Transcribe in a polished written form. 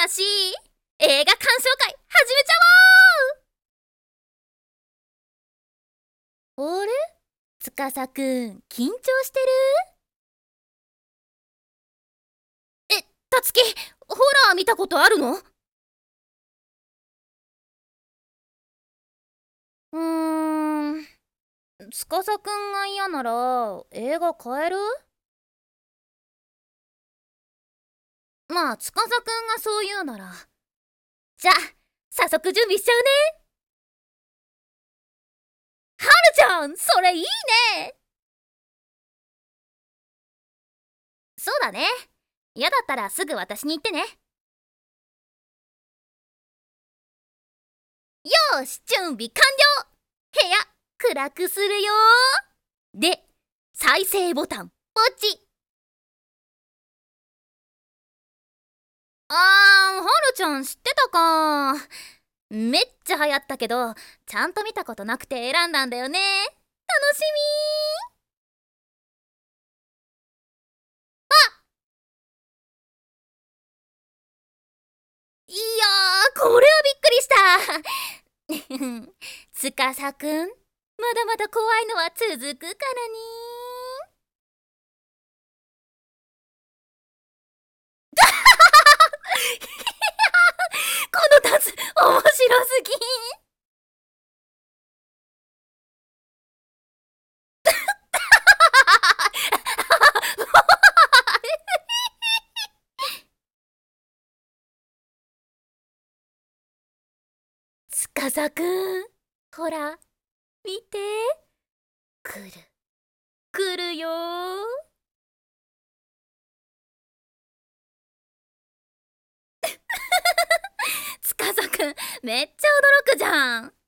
だし、映画鑑賞会始めちゃおう。あれ、司くん緊張してる？たつき、ホラー見たことあるの？司くんが嫌なら映画変える？まあ司くんがそう言うなら。じゃあ早速準備しちゃうね。はるちゃん、それいいね。そうだね。嫌だったらすぐ私に言ってね。よーし、準備完了。部屋暗くするよ。で、再生ボタンポチ。はるちゃん知ってたか。めっちゃ流行ったけど、ちゃんと見たことなくて選んだんだよね。楽しみ。いやー、これはびっくりした。司くん、まだまだ怖いのは続くからね。このダンス面白すぎん。司くん、ほら見て、来る来るよー。司くんめっちゃ驚くじゃん。